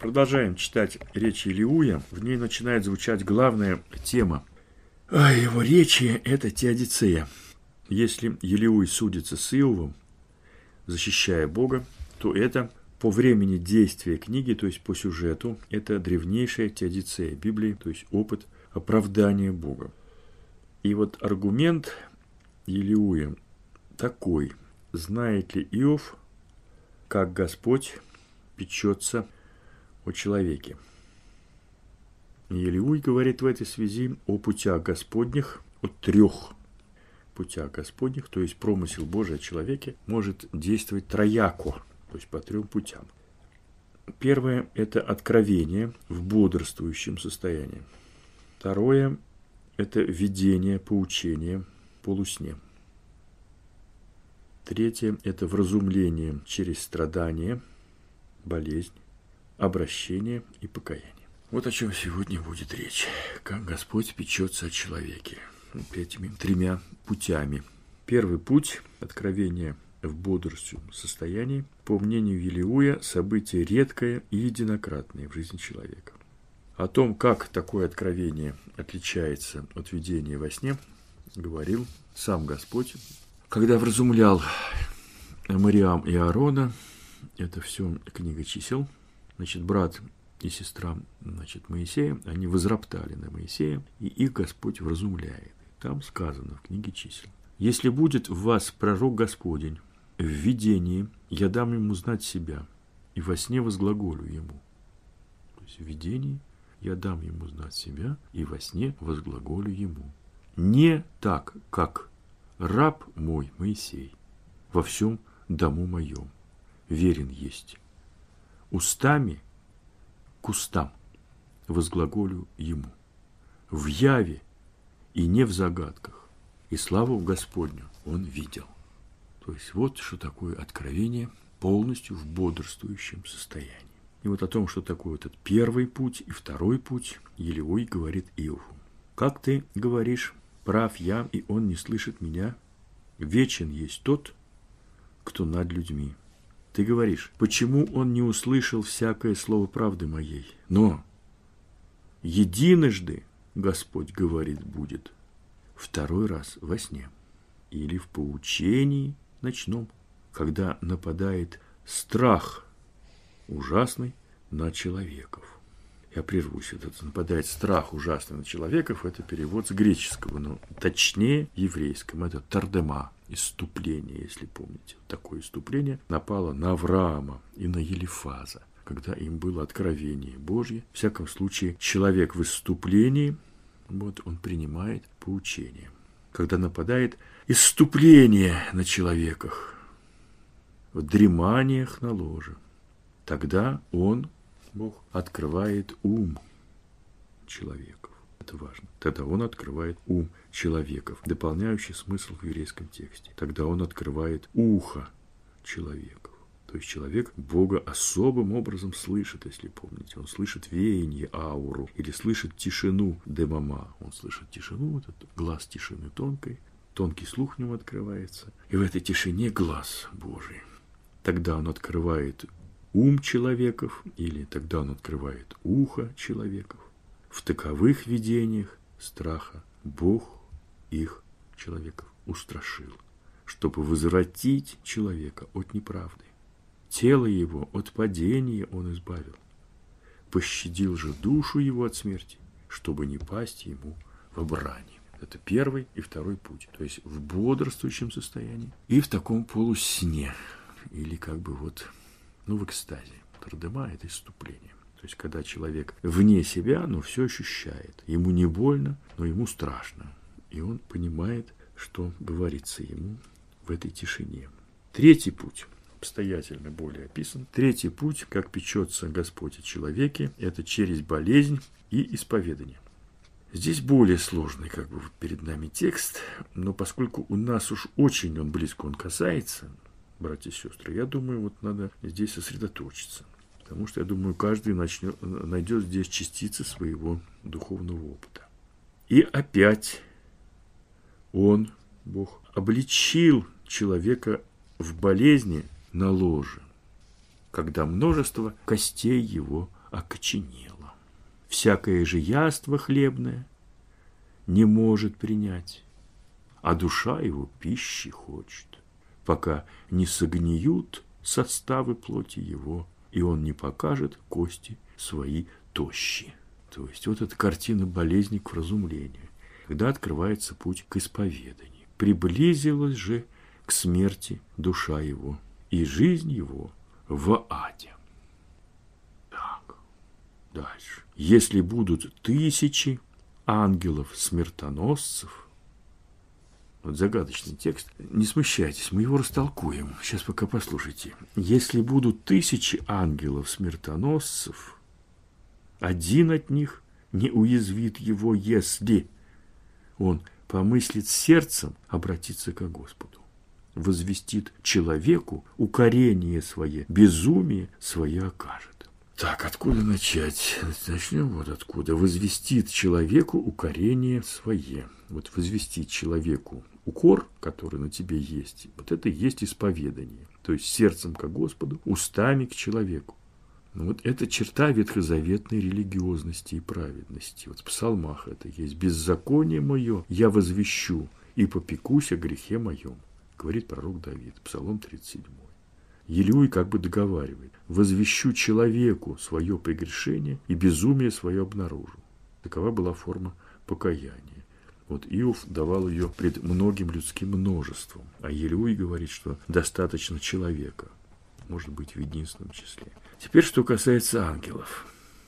Продолжаем читать речь Илиуя. В ней начинает звучать главная тема. Его речи – это теодицея. Если Илиуй судится с Иовом, защищая Бога, то это по времени действия книги, то есть по сюжету, это древнейшая теодицея Библии, то есть опыт оправдания Бога. И вот аргумент Илиуя такой. Знает ли Иов, как Господь печется о человеке? Илиуй говорит в этой связи о путях Господних, о 3 путях Господних, то есть промысел Божий о человеке может действовать трояко, то есть по 3 путям. Первое – это откровение в бодрствующем состоянии. Второе – это видение, поучение в полусне. Третье – это вразумление через страдание, болезнь, обращение и покаяние. Вот о чем сегодня будет речь. Как Господь печется о человеке. Этими 3 путями. Первый путь – откровение в бодрствующем состоянии. По мнению Илиуя, событие редкое и единократное в жизни человека. О том, как такое откровение отличается от видения во сне, говорил сам Господь, когда вразумлял Мириам и Аарона. Это все книга чисел. Значит, брат и сестра, Моисея, они возроптали на Моисея, и их Господь вразумляет. Там сказано в книге чисел: «Если будет в вас пророк Господень, в видении я дам ему знать себя, и во сне возглаголю ему». То есть в видении я дам ему знать себя, и во сне возглаголю ему. Не так, как раб мой Моисей во всем дому моем верен есть. Устами к устам возглаголю ему, в яве и не в загадках, и славу Господню он видел. То есть вот что такое откровение полностью в бодрствующем состоянии. И вот о том, что такое этот первый путь и второй путь, Илиуй говорит Иову. «Как ты говоришь, прав я, и он не слышит меня? Вечен есть тот, кто над людьми. Ты говоришь, почему он не услышал всякое слово правды моей? Но единожды Господь говорит будет, 2 раз во сне или в поучении ночном, когда нападает страх ужасный на человеков». Я прервусь. Это нападает страх ужасный на человеков. Это перевод с греческого, но точнее еврейском. Это тардема, исступление, если помните. Такое исступление напало на Авраама и на Елифаза, когда им было откровение Божье. В всяком случае, человек в исступлении, он принимает поучение. Когда нападает исступление на человеках, в дреманиях на ложе, тогда Бог открывает ум человеков. Это важно. Тогда он открывает ум человеков, дополняющий смысл в еврейском тексте. Тогда он открывает ухо человеков. То есть человек Бога особым образом слышит, если помните. Он слышит веяние, ауру, или слышит тишину демама. Он слышит тишину, вот этот глаз тишины тонкий слух в нем открывается. И в этой тишине глаз Божий. Тогда он открывает ум человеков, или тогда он открывает ухо человеков. В таковых видениях страха Бог их, человеков, устрашил, чтобы возвратить человека от неправды. Тело его от падения он избавил. Пощадил же душу его от смерти, чтобы не пасть ему в брани. Это первый и второй путь. То есть в бодрствующем состоянии и в таком полусне. Или в экстазе. Тардема – это исступление. То есть, когда человек вне себя, но все ощущает. Ему не больно, но ему страшно. И он понимает, что говорится ему в этой тишине. Третий путь обстоятельно более описан. Третий путь, как печется Господь о человеке, это через болезнь и исповедание. Здесь более сложный перед нами текст, но поскольку у нас уж очень близко он касается, братья и сестры, я думаю, надо здесь сосредоточиться. Потому что, я думаю, каждый найдет здесь частицы своего духовного опыта. И опять Бог, обличил человека в болезни на ложе, когда множество костей его окоченело. Всякое же яство хлебное не может принять, а душа его пищи хочет, пока не согниют составы плоти его, и он не покажет кости свои тощие. То есть вот эта картина болезни к вразумлению, когда открывается путь к исповеданию. Приблизилась же к смерти душа его, и жизнь его в аде. Так, дальше. Если будут 1000 ангелов-смертоносцев, вот загадочный текст, не смущайтесь, мы его растолкуем. Сейчас пока послушайте. Если будут 1000 ангелов-смертоносцев, один от них не уязвит его, если он помыслит сердцем обратиться к Господу, возвестит человеку укорение свое, безумие свое окажет. Так, откуда начать? Начнем вот откуда. Возвестит человеку укорение свое. Вот возвестить человеку укор, который на тебе есть, вот это и есть исповедание. То есть сердцем к Господу, устами к человеку. Ну, вот это черта ветхозаветной религиозности и праведности. Вот в псалмах это есть. «Беззаконие мое я возвещу и попекусь о грехе моем», говорит пророк Давид, Псалом 37. Елеуй как бы договаривает: «Возвещу человеку свое прегрешение и безумие свое обнаружу». Такова была форма покаяния. Вот Иов давал ее пред многим людским множеством, а Елеуй говорит, что достаточно человека, может быть, в единственном числе. Теперь, что касается ангелов.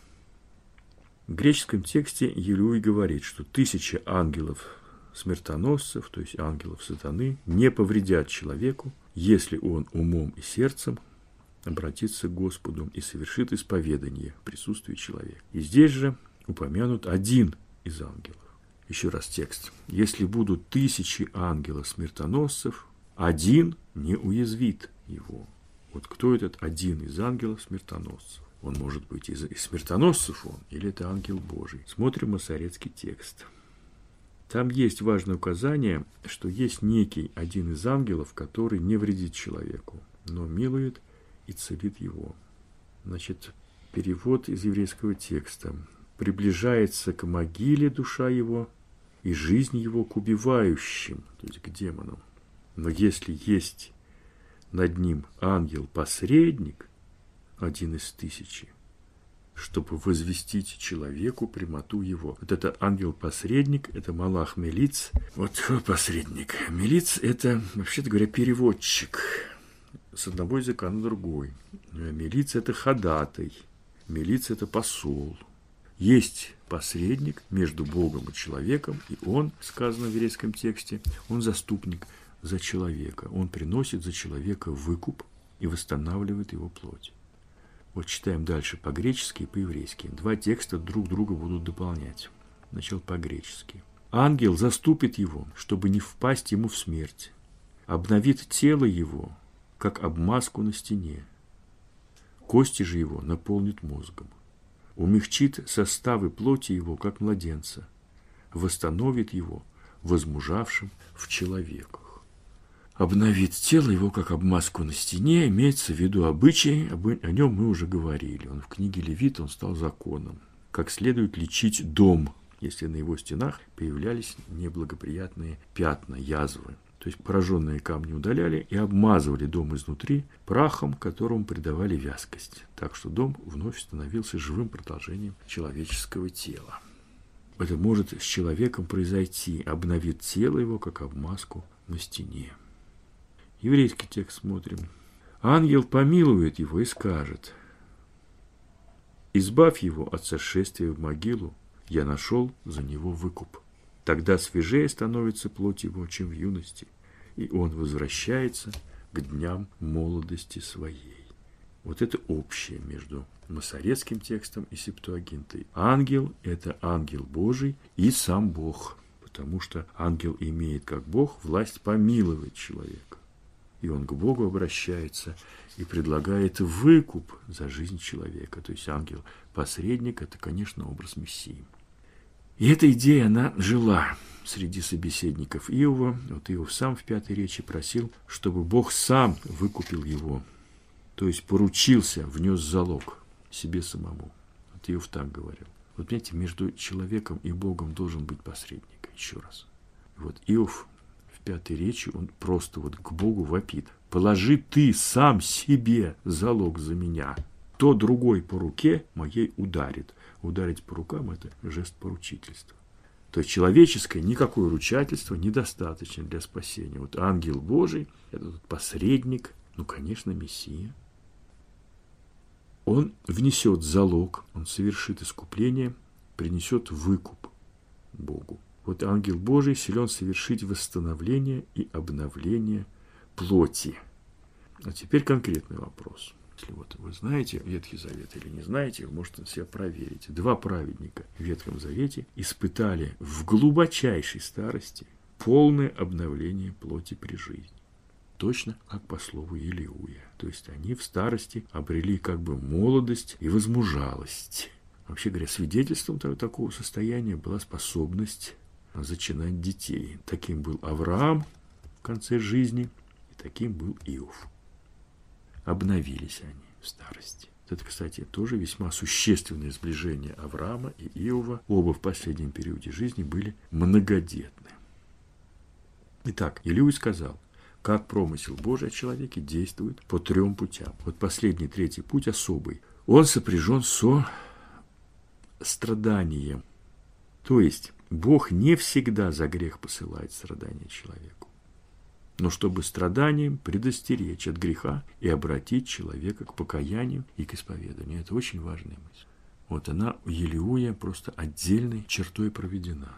В греческом тексте Елеуй говорит, что 1000 ангелов-смертоносцев, то есть ангелов сатаны, не повредят человеку, если он умом и сердцем обратится к Господу и совершит исповедание в присутствии человека. И здесь же упомянут один из ангелов. Еще раз текст. Если будут 1000 ангелов-смертоносцев, один не уязвит его. Вот кто этот один из ангелов-смертоносцев? Он может быть из смертоносцев он, или это ангел Божий. Смотрим масорецкий текст. Там есть важное указание, что есть некий один из ангелов, который не вредит человеку, но милует и целит его. Значит, перевод из еврейского текста. Приближается к могиле душа его, и жизнь его к убивающим, то есть к демонам. Но если есть над ним ангел-посредник, один из 1000, чтобы возвестить человеку прямоту его. Вот это ангел-посредник, это Малах Мелиц. Вот посредник. Мелиц – это, вообще-то говоря, переводчик с одного языка на другой. Мелиц – это ходатай. Мелиц – это посол. Есть посредник между Богом и человеком, и он, сказано в еврейском тексте, он заступник за человека. Он приносит за человека выкуп и восстанавливает его плоть. Вот читаем дальше по-гречески и по-еврейски. Два текста друг друга будут дополнять. Начал по-гречески. Ангел заступит его, чтобы не впасть ему в смерть. Обновит тело его, как обмазку на стене. Кости же его наполнит мозгом. Умягчит составы плоти его, как младенца. Восстановит его, возмужавшим в человеках. Обновит тело его, как обмазку на стене, имеется в виду обычай, о нем мы уже говорили. Он в книге Левит, он стал законом. Как следует лечить дом, если на его стенах появлялись неблагоприятные пятна, язвы. То есть пораженные камни удаляли и обмазывали дом изнутри прахом, которому придавали вязкость. Так что дом вновь становился живым продолжением человеческого тела. Это может с человеком произойти, обновит тело его, как обмазку на стене. Еврейский текст смотрим. Ангел помилует его и скажет: «Избавь его от сошествия в могилу, я нашел за него выкуп». Тогда свежее становится плоть его, чем в юности, и он возвращается к дням молодости своей. Вот это общее между масорецким текстом и Септуагинтой. Ангел – это ангел Божий и сам Бог, потому что ангел имеет, как Бог, власть помиловать человека. И он к Богу обращается и предлагает выкуп за жизнь человека. То есть ангел-посредник – это, конечно, образ Мессии. И эта идея, она жила среди собеседников Иова. Вот Иов сам в 5-й речи просил, чтобы Бог сам выкупил его. То есть поручился, внес залог себе самому. Иов так говорил. Вот понимаете, между человеком и Богом должен быть посредник. Еще раз. Вот Иов в 5-й речи, он просто вот к Богу вопит. «Положи ты сам себе залог за меня, то другой по руке моей ударит». Ударить по рукам – это жест поручительства. То есть человеческое никакое ручательство недостаточно для спасения. Вот ангел Божий, этот посредник, конечно, Мессия. Он внесет залог, он совершит искупление, принесет выкуп Богу. Вот ангел Божий силен совершить восстановление и обновление плоти. А теперь конкретный вопрос. Если вот вы знаете Ветхий Завет или не знаете, вы можете на себя проверить. 2 праведника в Ветхом Завете испытали в глубочайшей старости полное обновление плоти при жизни. Точно как по слову Елиуя. То есть они в старости обрели как бы молодость и возмужалость. Вообще говоря, свидетельством такого состояния была способность зачинать детей. Таким был Авраам в конце жизни, и таким был Иов. Обновились они в старости. Это, кстати, тоже весьма существенное сближение Авраама и Иова. Оба в последнем периоде жизни были многодетны. Итак, Елиуй сказал, как промысел Божий о человеке действует по 3 путям. Вот последний, 3-й путь особый. Он сопряжен со страданием. То есть Бог не всегда за грех посылает страдания человеку, но чтобы страданием предостеречь от греха и обратить человека к покаянию и к исповеданию. Это очень важная мысль. Вот она у Елиуя просто отдельной чертой проведена.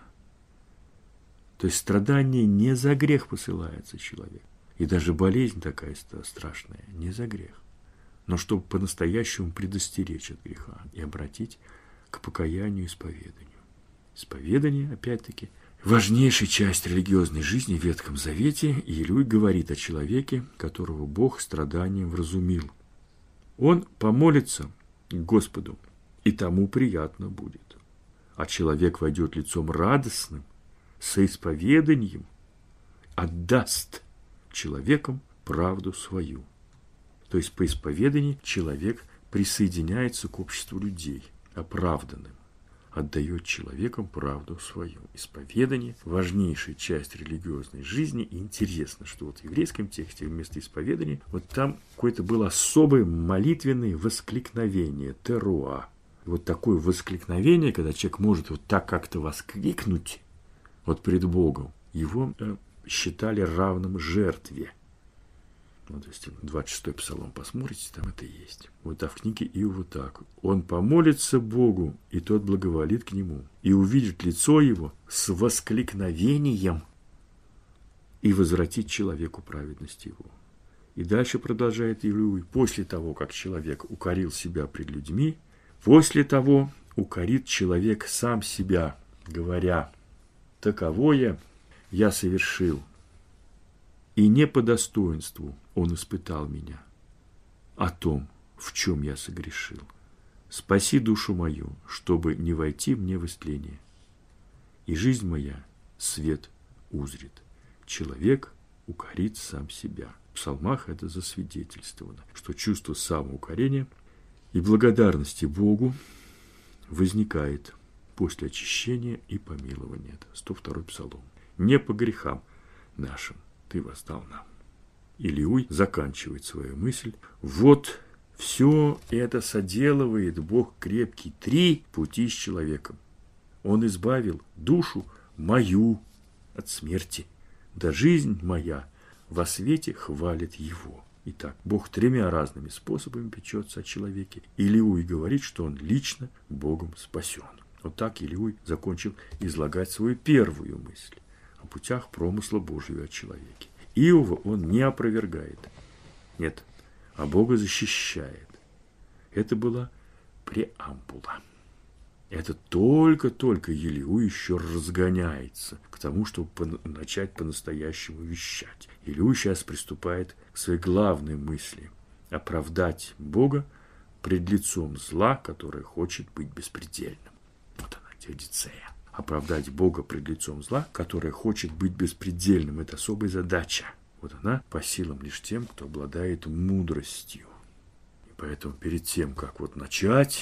То есть страдание не за грех посылается человек. И даже болезнь такая страшная не за грех, но чтобы по-настоящему предостеречь от греха и обратить к покаянию и исповеданию. Исповедание, опять-таки, важнейшая часть религиозной жизни в Ветхом Завете. Елиуй говорит о человеке, которого Бог страданием вразумил. Он помолится к Господу, и тому приятно будет. А человек войдет лицом радостным, со исповеданием, отдаст человеком правду свою. То есть по исповеданию человек присоединяется к обществу людей, оправданным, отдает человеком правду свою. Исповедание – важнейшая часть религиозной жизни. И интересно, что вот в еврейском тексте вместо исповедания вот там какое-то было особое молитвенное воскликновение, теруа. Вот такое воскликновение, когда человек может вот так как-то воскликнуть вот пред Богом, его считали равным жертве. Вот если 26-й псалом посмотрите, там это есть. Вот а в книге Иова так. Он помолится Богу, и тот благоволит к нему, и увидит лицо его с воскликновением, и возвратит человеку праведность его. И дальше продолжает Елиуй. После того, как человек укорил себя пред людьми, после того укорит человек сам себя, говоря: таковое я совершил, и не по достоинству он испытал меня, о том, в чем я согрешил. Спаси душу мою, чтобы не войти мне в истление, и жизнь моя свет узрит. Человек укорит сам себя. В псалмах это засвидетельствовано, что чувство самоукорения и благодарности Богу возникает после очищения и помилования. Это 102-й псалом. Не по грехам нашим ты воздал нам. Елиуй заканчивает свою мысль. Вот все это соделывает Бог крепкий 3 пути с человеком. Он избавил душу мою от смерти, да жизнь моя во свете хвалит его. Итак, Бог 3 разными способами печется о человеке. Елиуй говорит, что он лично Богом спасен. Вот так Елиуй закончил излагать свою первую мысль о путях промысла Божьего о человеке. Иова он не опровергает. Нет, а Бога защищает. Это была преамбула. Это только-только Елиуй еще разгоняется к тому, чтобы начать по-настоящему вещать. Елиуй сейчас приступает к своей главной мысли – оправдать Бога пред лицом зла, которое хочет быть беспредельным. Вот она, теодицея. Оправдать Бога пред лицом зла, которое хочет быть беспредельным. Это особая задача. Вот она по силам лишь тем, кто обладает мудростью. И поэтому перед тем, как вот начать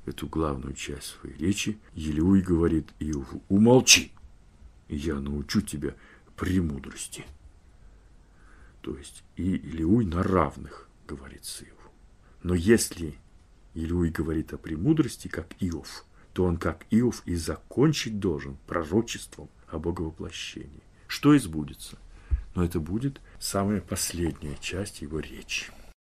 эту главную часть своей речи, Елеуй говорит Иову: умолчи, и я научу тебя премудрости. То есть и Елеуй на равных говорит с Иовом. Но если Елеуй говорит о премудрости, как Иов, то он, как Иов, и закончить должен пророчеством о Боговоплощении. Что и сбудется? Но это будет самая последняя часть его речи.